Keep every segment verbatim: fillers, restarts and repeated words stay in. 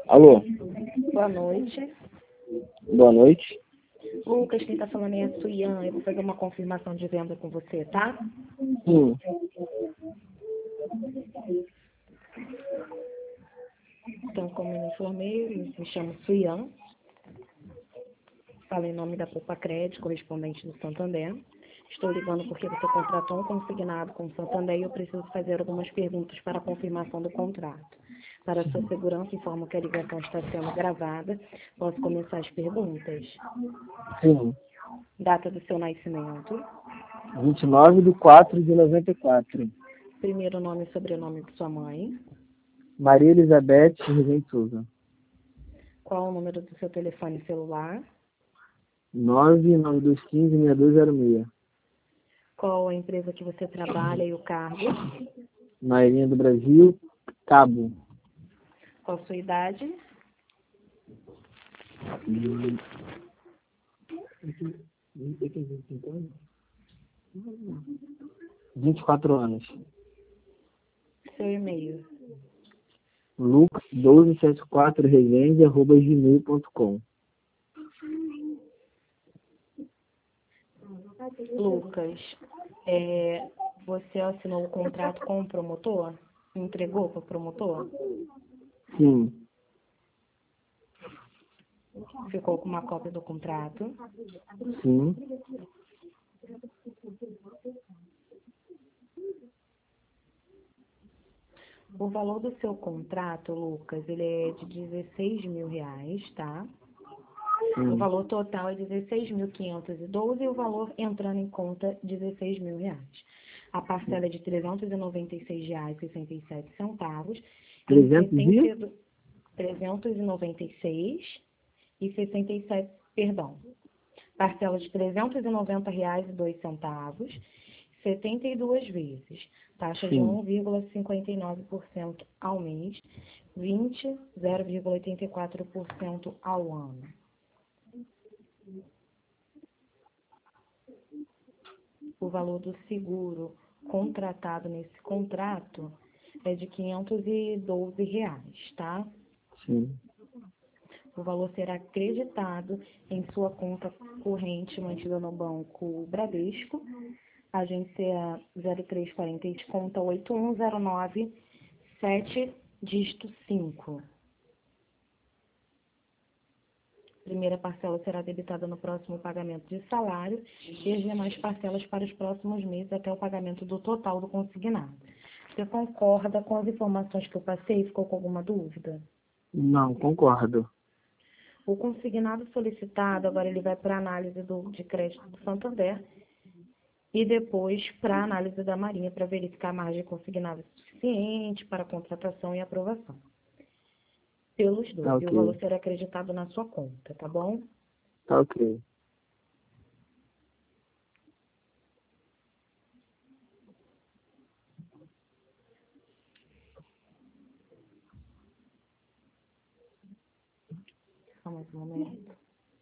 Alô, Boa noite. boa noite. Lucas, quem está falando é a Suian. Eu vou fazer uma confirmação de venda com você, tá? Sim, Então, como eu informei, eu me chamo Suian. Falo em nome da Poupa Crédito, correspondente do Santander. Estou ligando porque você contratou um consignado com o Santander e eu preciso fazer algumas perguntas para a confirmação do contrato. Para a sua segurança, informo que a ligação está sendo gravada. Posso começar as perguntas? sim. Data do seu nascimento, vinte e nove de quatro de noventa e quatro. primeiro nome e sobrenome de sua mãe, Maria Elizabeth Rezende Souza. qual o número do seu telefone celular, nove nove dois um cinco seis dois zero seis. qual a empresa que você trabalha e o cargo, Marinha do Brasil, Cabo. qual a sua idade, Hum, vinte e quatro anos. seu e-mail. Lucas doze setenta e quatro Rezende arroba gmail ponto com. Lucas, é, você assinou o contrato com o promotor? Entregou para o promotor? Sim, Ficou com uma cópia do contrato? sim. O valor do seu contrato, Lucas, ele é de dezesseis mil reais, tá? O Sim, valor total é dezesseis mil quinhentos e doze e o valor entrando em conta dezesseis mil reais. A parcela é de trezentos e noventa e seis reais e sessenta e sete centavos em trezentos e? setenta, trezentos e noventa e seis e sessenta e sete, perdão. Parcela de trezentos e noventa reais e dois centavos, setenta e duas vezes. Taxa de Sim. um vírgula cinquenta e nove por cento ao mês, vinte, zero vírgula oitenta e quatro por cento ao ano. O valor do seguro contratado nesse contrato é de quinhentos e doze reais, tá? Sim. O valor será acreditado em sua conta corrente mantida no Banco Bradesco, agência zero três quarenta e conta oito um zero nove sete, dígito cinco. Primeira parcela será debitada no próximo pagamento de salário e as demais parcelas para os próximos meses até o pagamento do total do consignado. Você concorda com as informações que eu passei? Ficou com alguma dúvida? Não, concordo. O consignado solicitado, agora ele vai para a análise do, de crédito do Santander e depois para a análise da Marinha para verificar a margem consignada suficiente para a contratação e aprovação. Pelos dois. Tá E o ok. valor será acreditado na sua conta, tá bom? Tá ok. Só mais um momento.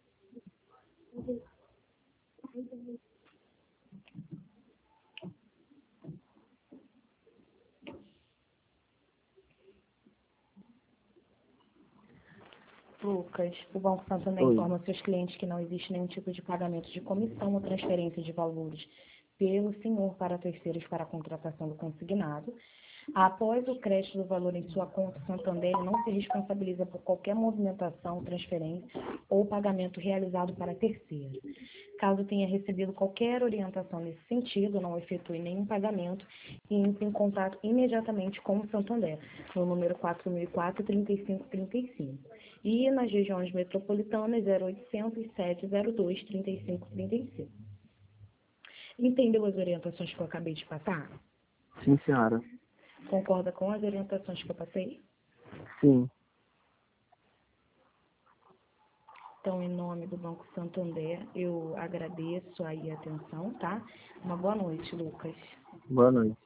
Lucas, o Banco Santander Oi. informa aos seus clientes que não existe nenhum tipo de pagamento de comissão ou transferência de valores pelo senhor para terceiros para a contratação do consignado. Após o crédito do valor em sua conta, o Santander não se responsabiliza por qualquer movimentação, transferência ou pagamento realizado para terceiro. Caso tenha recebido qualquer orientação nesse sentido, não efetue nenhum pagamento e entre em contato imediatamente com o Santander, no número quatro mil e quatro, trinta e cinco trinta e cinco. E nas regiões metropolitanas, zero oitocentos, sete zero dois, trinta e cinco trinta e cinco. Entendeu as orientações que eu acabei de passar? Sim, senhora. Concorda com as orientações que eu passei? Sim. Então, em nome do Banco Santander, eu agradeço aí a atenção, tá? Uma boa noite, Lucas. Boa noite.